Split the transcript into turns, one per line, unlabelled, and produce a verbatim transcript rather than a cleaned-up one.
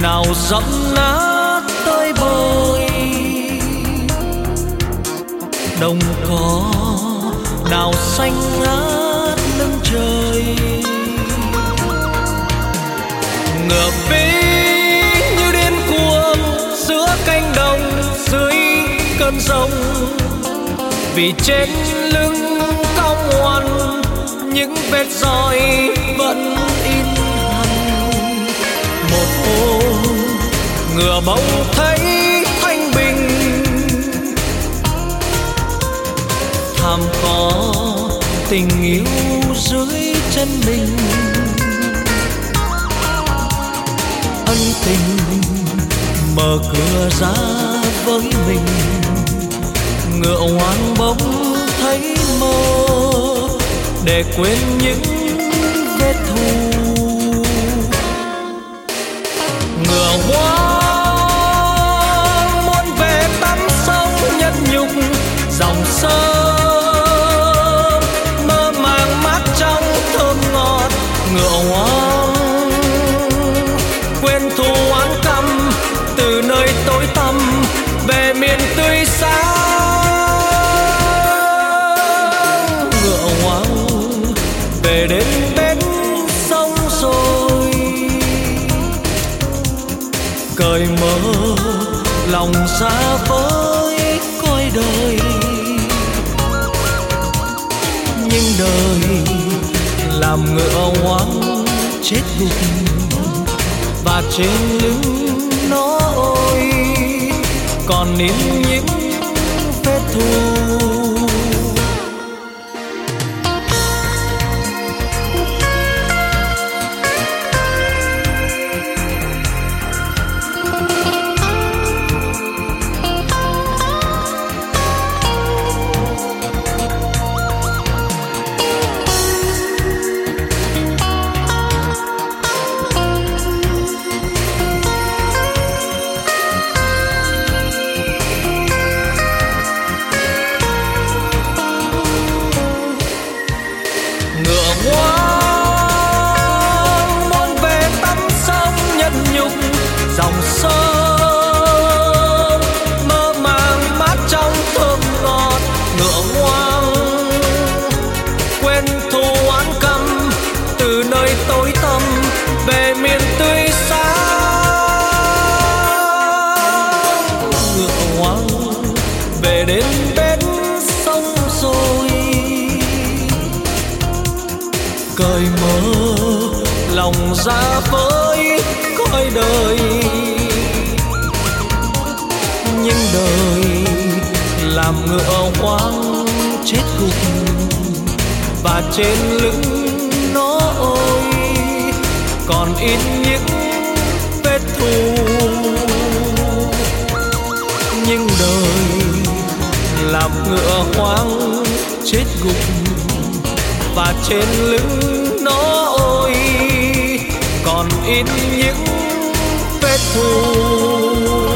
nào dẫm nát tơi bời, đồng cỏ nào xanh ngát lưng trời. Ngựa vĩ như điên cuồng giữa cánh đồng dưới cơn giông, vì trên lưng cong ngoằn những vết roi vẫn in hằn. Một hôm ngựa bỗng thấy thanh bình, thảm có tình yêu dưới chân mình. Ân tình mở cửa ra với mình, ngựa hoang bỗng thấy mơ để quên những vết thù. Ngựa hoang muốn về tắm sông nhân nhục dòng sông, mơ màng mát trong thơm ngọt. Ngựa hoang quên thù oán căm từ nơi tối tăm về miền tươi sáng. Ngựa hoang về đến bến sông rồi, cởi mở lòng ra với coi đời. Nhưng đời làm ngựa hoang chết gục, và trên lưng nó ôi còn nín những vết thù. Dòng sông mơ màng mát trong thơm ngọt. Ngựa hoang quên thù oán căm từ nơi tối tăm về miền tươi sáng. Ngựa hoang về đến bến sông rồi, cởi mở lòng ra với coi đời. Nhưng đời làm ngựa hoang chết gục, và trên lưng nó ôi còn in những vết thù. Nhưng đời làm ngựa hoang chết gục, và trên lưng nó ôi còn in những vết thù.